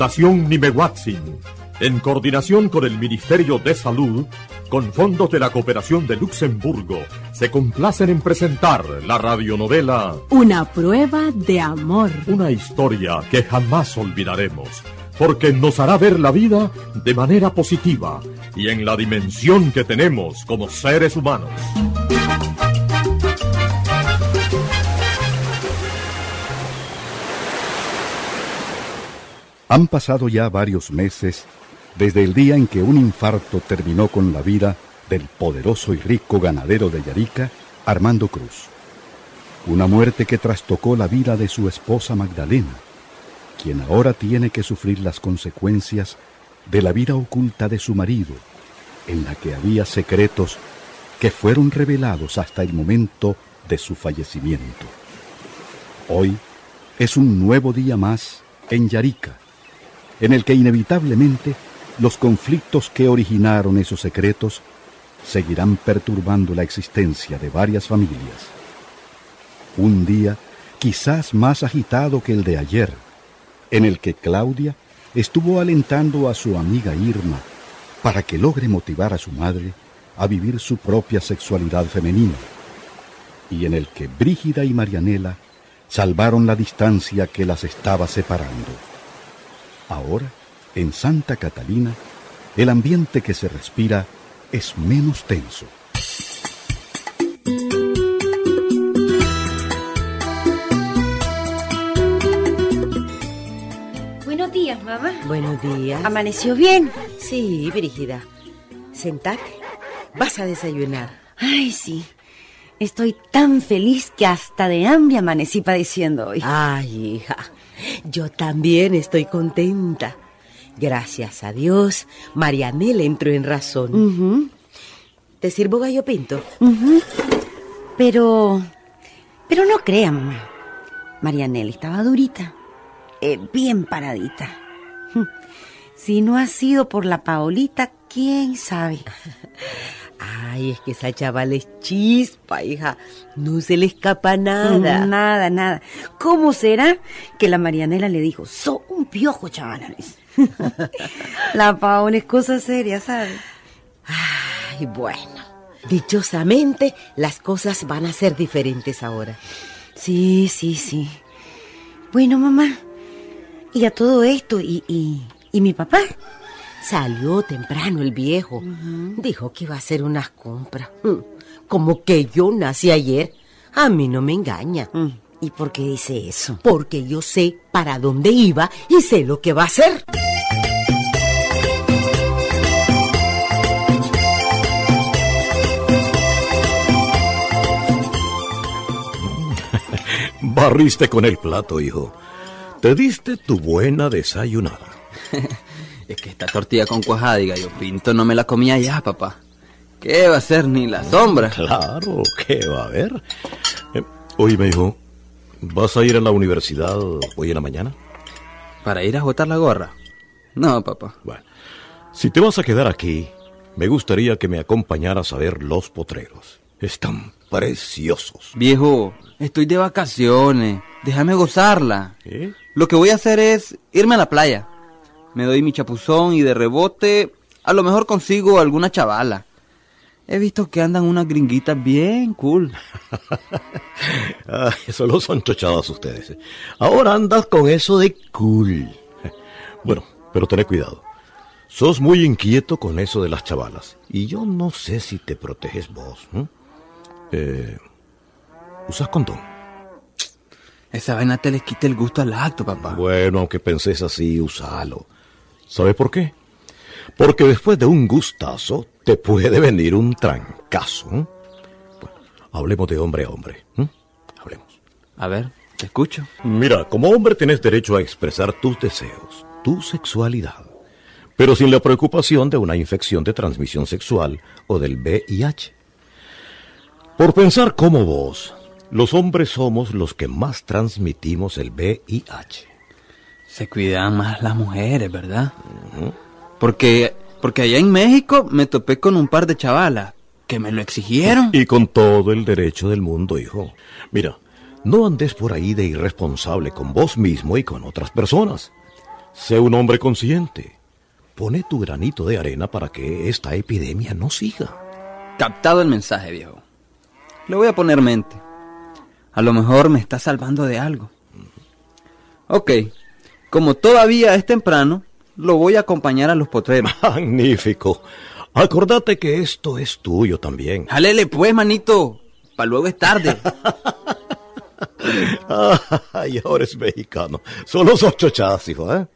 Fundación Nimehuatzin, en coordinación con el Ministerio de Salud, con fondos de la Cooperación de Luxemburgo, se complacen en presentar la radionovela Una prueba de amor. Una historia que jamás olvidaremos, porque nos hará ver la vida de manera positiva y en la dimensión que tenemos como seres humanos. Han pasado ya varios meses desde el día en que un infarto terminó con la vida del poderoso y rico ganadero de Yarica, Armando Cruz. Una muerte que trastocó la vida de su esposa Magdalena, quien ahora tiene que sufrir las consecuencias de la vida oculta de su marido, en la que había secretos que fueron revelados hasta el momento de su fallecimiento. Hoy es un nuevo día más en Yarica, en el que inevitablemente los conflictos que originaron esos secretos seguirán perturbando la existencia de varias familias. Un día quizás más agitado que el de ayer, en el que Claudia estuvo alentando a su amiga Irma para que logre motivar a su madre a vivir su propia sexualidad femenina, y en el que Brígida y Marianela salvaron la distancia que las estaba separando. Ahora, en Santa Catalina, el ambiente que se respira es menos tenso. Buenos días, mamá. Buenos días. ¿Amaneció bien? Sí, Brígida. Sentate. Vas a desayunar. Ay, sí. Estoy tan feliz que hasta de hambre amanecí padeciendo hoy. Ay, hija. Yo también estoy contenta. Gracias a Dios, Marianela entró en razón. ¿Te sirvo gallo pinto? Pero no crea, mamá. Marianela estaba durita. Bien paradita. Si no ha sido por la Paolita, ¿quién sabe? Ay, es que esa chavala es chispa, hija. No se le escapa nada. Nada. ¿Cómo será que la Marianela le dijo, sos un piojo, chavala? La Paola es cosa seria, ¿sabes? Ay, bueno. Dichosamente, las cosas van a ser diferentes ahora. Sí. Bueno, mamá, y a todo esto, ¿y mi papá? Salió temprano el viejo. Dijo que iba a hacer unas compras. Como que yo nací ayer. A mí no me engaña. ¿Y por qué dice eso? Porque yo sé para dónde iba y sé lo que va a hacer. Barriste con el plato, hijo. Te diste tu buena desayunada. Es que esta tortilla con cuajada y gallo pinto no me la comía ya, papá. ¿Qué va a ser ni la sombra? Claro, ¿qué va a haber? Oye, hijo, ¿vas a ir a la universidad hoy en la mañana? ¿Para ir a agotar la gorra? No, papá. Bueno, si te vas a quedar aquí, me gustaría que me acompañaras a ver los potreros. Están preciosos. Viejo, estoy de vacaciones. Déjame gozarla. ¿Eh? Lo que voy a hacer es irme a la playa. Me doy mi chapuzón y de rebote a lo mejor consigo alguna chavala. He visto que andan unas gringuitas bien cool. Ay, solo son chochadas ustedes. Ahora andas con eso de cool. Bueno, pero ten cuidado. Sos muy inquieto con eso de las chavalas. Y yo no sé si te proteges vos. ¿Usas condón? Esa vaina te les quita el gusto al acto, papá. Bueno, aunque penses así, usalo. ¿Sabes por qué? Porque después de un gustazo te puede venir un trancazo. Bueno, hablemos de hombre a hombre. Hablemos. A ver, te escucho. Mira, como hombre tienes derecho a expresar tus deseos, tu sexualidad, pero sin la preocupación de una infección de transmisión sexual o del VIH. Por pensar como vos, los hombres somos los que más transmitimos el VIH. Se cuidan más las mujeres, ¿verdad? Porque allá en México me topé con un par de chavalas que me lo exigieron. Y con todo el derecho del mundo, hijo. Mira, no andes por ahí de irresponsable con vos mismo y con otras personas. Sé un hombre consciente. Pone tu granito de arena para que esta epidemia no siga. Captado el mensaje, viejo. Le voy a poner mente. A lo mejor me está salvando de algo. Ok, como todavía es temprano, lo voy a acompañar a los potreros. Magnífico. Acordate que esto es tuyo también. Jálele pues, manito. Pa' luego es tarde. Ay, ahora es mexicano. Son los 8 chas, hijo, ¿eh?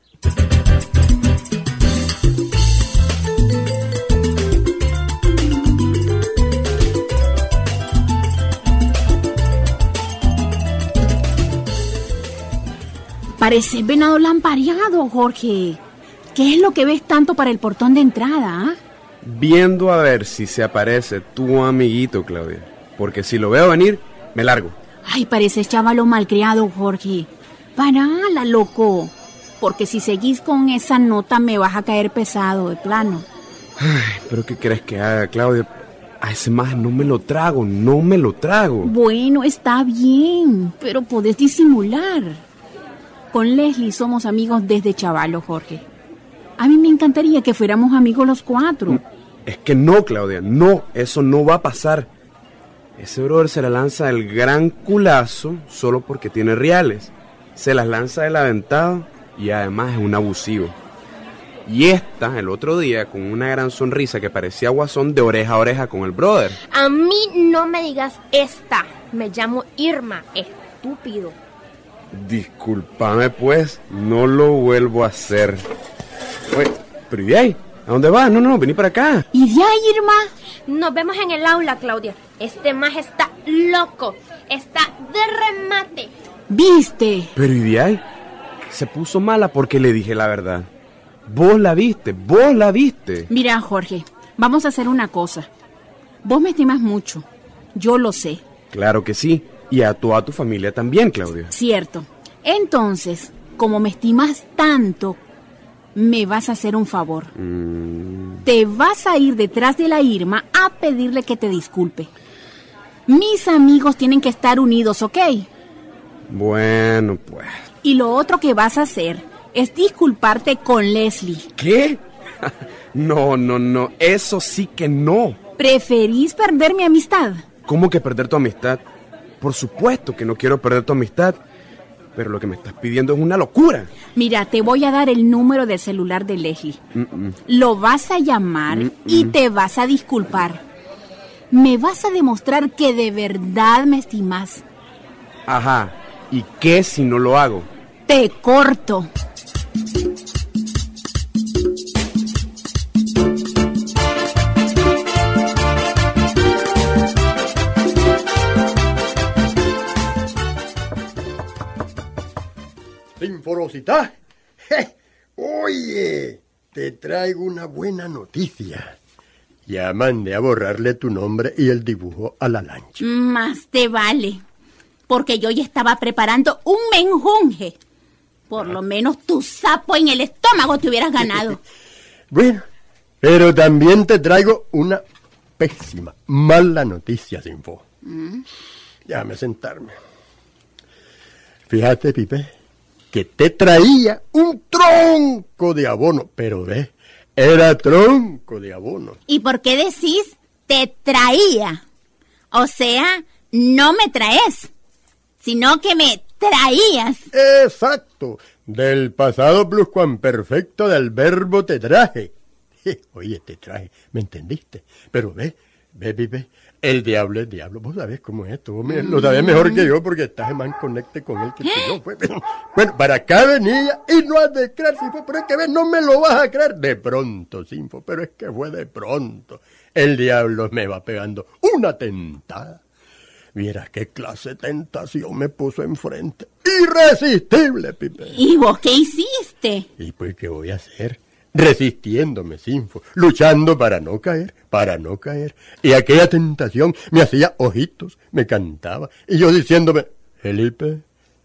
Parece venado lampareado, Jorge. ¿Qué es lo que ves tanto para el portón de entrada, ah? Viendo a ver si se aparece tu amiguito, Claudia. Porque si lo veo venir, me largo. Ay, pareces chavalo malcriado, Jorge. Parala, loco. Porque si seguís con esa nota me vas a caer pesado, de plano. Ay, ¿pero qué crees que haga, Claudia? A ese maje no me lo trago, no me lo trago. Bueno, está bien, pero podés disimular. Con Leslie somos amigos desde chavalo, Jorge. A mí me encantaría que fuéramos amigos los 4. Es que no, Claudia, no, eso no va a pasar. Ese brother se la lanza del gran culazo solo porque tiene reales. Se las lanza del aventado y además es un abusivo. Y esta, el otro día, con una gran sonrisa que parecía guasón de oreja a oreja con el brother. A mí no me digas esta. Me llamo Irma, estúpido. Discúlpame pues, no lo vuelvo a hacer. Oye, pero ¿y ahí? ¿A dónde vas? No, vení para acá. ¿Y de ahí, Irma? Nos vemos en el aula, Claudia. Este maje está loco. Está de remate. ¿Viste? Pero ¿y de ahí? Se puso mala porque le dije la verdad. Vos la viste. Mira, Jorge, vamos a hacer una cosa. Vos me estimas mucho. Yo lo sé. Claro que sí. Y a toda tu familia también, Claudia. Cierto. Entonces, como me estimas tanto, me vas a hacer un favor. Te vas a ir detrás de la Irma a pedirle que te disculpe. Mis amigos tienen que estar unidos, ¿ok? Bueno, pues. Y lo otro que vas a hacer es disculparte con Leslie. ¿Qué? No, eso sí que no. ¿Preferís perder mi amistad? ¿Cómo que perder tu amistad? Por supuesto que no quiero perder tu amistad, pero lo que me estás pidiendo es una locura. Mira, te voy a dar el número del celular de Leslie. Lo vas a llamar y te vas a disculpar. Me vas a demostrar que de verdad me estimas. Ajá, ¿y qué si no lo hago? Te corto. Sinforositá. Oye, te traigo una buena noticia. Ya mandé a borrarle tu nombre y el dibujo a la lancha. Más te vale, porque yo ya estaba preparando un menjunje. Por lo menos tu sapo en el estómago te hubieras ganado. Bueno, pero también te traigo una pésima, mala noticia, Sinfo. Déjame sentarme. Fíjate, Pipe, que te traía un tronco de abono, pero ve, era tronco de abono. ¿Y por qué decís te traía? O sea, no me traes, sino que me traías. Exacto, del pasado pluscuamperfecto del verbo te traje. Oye, te traje, ¿me entendiste? Pero ve, Pipe, el diablo es diablo. Vos sabés cómo es esto, vos lo sabés mejor que yo porque estás en más conecte con él que yo. Pues. Bueno, para acá venía y no has de creer, Sinfo, pero es que ves, no me lo vas a creer. De pronto, Sinfo, pero es que fue de pronto. El diablo me va pegando una tentada. Vieras qué clase de tentación me puso enfrente. Irresistible, Pipe. ¿Y vos qué hiciste? ¿Y pues qué voy a hacer? Resistiéndome, Sinfo, luchando para no caer. Y aquella tentación me hacía ojitos, me cantaba, y yo diciéndome, Felipe,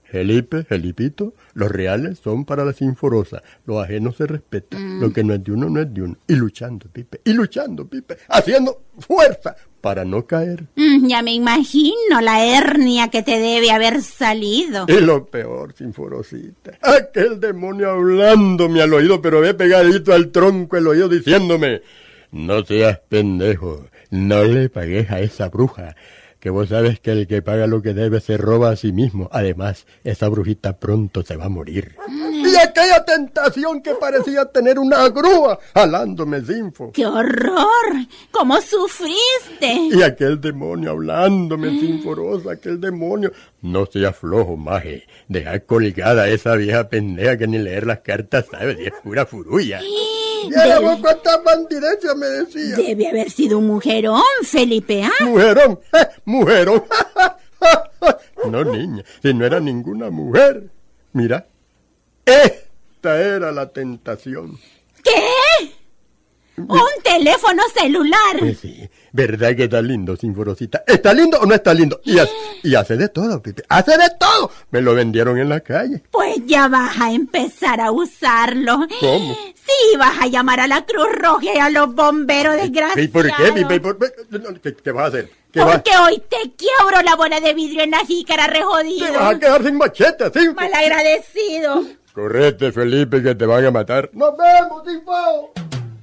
Felipito, los reales son para la sinforosa, lo ajeno se respeta, lo que no es de uno, no es de uno. Y luchando, Pipe, haciendo fuerza para no caer. Ya me imagino la hernia que te debe haber salido. Y lo peor, sinforosita, aquel demonio hablándome al oído, pero ve pegadito al tronco el oído diciéndome: no seas pendejo, no le pagues a esa bruja, que vos sabes que el que paga lo que debe se roba a sí mismo. Además, esa brujita pronto se va a morir. Y aquella tentación que parecía tener una grúa jalándome Sinfo. ¡Qué horror! ¿Cómo sufriste? Y aquel demonio hablándome, Sinforosa, aquel demonio. No seas flojo, maje. Deja colgada a esa vieja pendeja que ni leer las cartas sabe, y es pura furulla. Mira vos cuántas bandidencias me decía. Debe haber sido un mujerón, Felipe, ¿ah? Mujerón. No, niña, si no era ninguna mujer. Mira, esta era la tentación. ¿Qué? ¿Un teléfono celular? Pues sí, ¿verdad que está lindo, Sinforosita? ¿Está lindo o no está lindo? Y hace de todo, Pipe, hace de todo. Me lo vendieron en la calle. Pues ya vas a empezar a usarlo. ¿Cómo? Sí, vas a llamar a la Cruz Roja y a los bomberos, desgraciados. ¿Y por qué, Pipe? ¿Qué vas a hacer? Porque hoy te quiebro la bola de vidrio en la jícara, rejodido. Te vas a quedar sin machete, Sinfo. Malagradecido. Correte, Felipe, que te van a matar. ¡Nos vemos, Sinfo!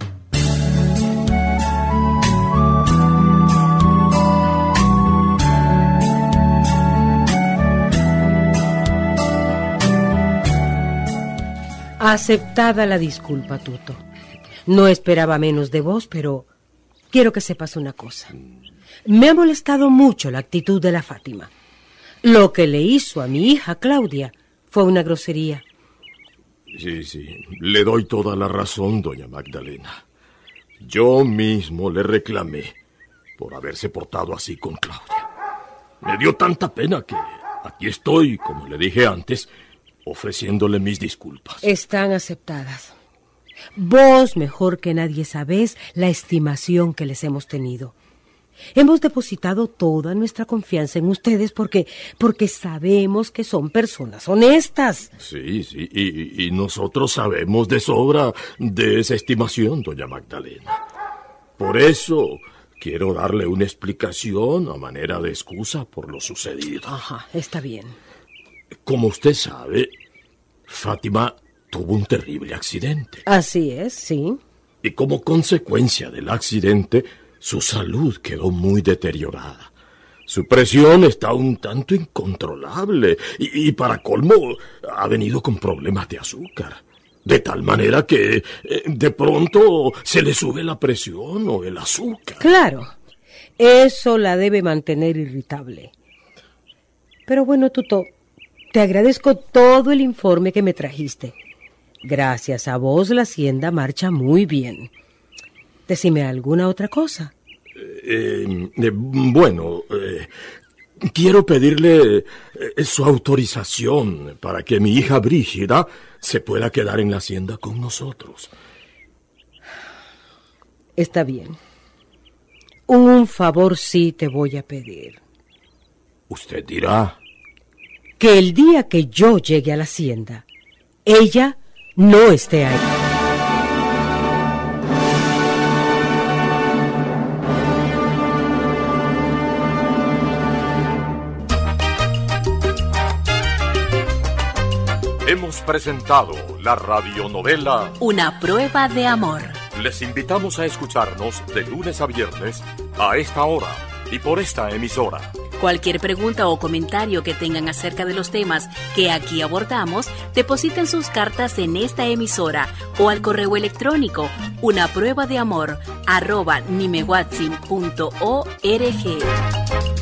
Aceptada la disculpa, Tuto. No esperaba menos de vos, pero quiero que sepas una cosa. Me ha molestado mucho la actitud de la Fátima. Lo que le hizo a mi hija Claudia fue una grosería. Sí, le doy toda la razón, doña Magdalena. Yo mismo le reclamé por haberse portado así con Claudia. Me dio tanta pena que aquí estoy, como le dije antes, ofreciéndole mis disculpas. Están aceptadas. Vos, mejor que nadie, sabés la estimación que les hemos tenido. Hemos depositado toda nuestra confianza en ustedes porque sabemos que son personas honestas. Sí, y nosotros sabemos de sobra de esa estimación, doña Magdalena. Por eso quiero darle una explicación a manera de excusa por lo sucedido. Ajá, está bien. Como usted sabe, Fátima tuvo un terrible accidente. Así es, sí. Y como consecuencia del accidente, su salud quedó muy deteriorada. Su presión está un tanto incontrolable y para colmo ha venido con problemas de azúcar. De tal manera que de pronto se le sube la presión o el azúcar. Claro, eso la debe mantener irritable. Pero bueno, Tuto, te agradezco todo el informe que me trajiste. Gracias a vos la hacienda marcha muy bien. Decime alguna otra cosa. Quiero pedirle su autorización para que mi hija Brígida se pueda quedar en la hacienda con nosotros. Está bien. Un favor sí te voy a pedir. Usted dirá. Que el día que yo llegue a la hacienda, ella no esté ahí. Hemos presentado la radionovela Una prueba de amor. Les invitamos a escucharnos de lunes a viernes a esta hora y por esta emisora. Cualquier pregunta o comentario que tengan acerca de los temas que aquí abordamos, depositen sus cartas en esta emisora o al correo electrónico unapruebadeamor@nimewatsin.org.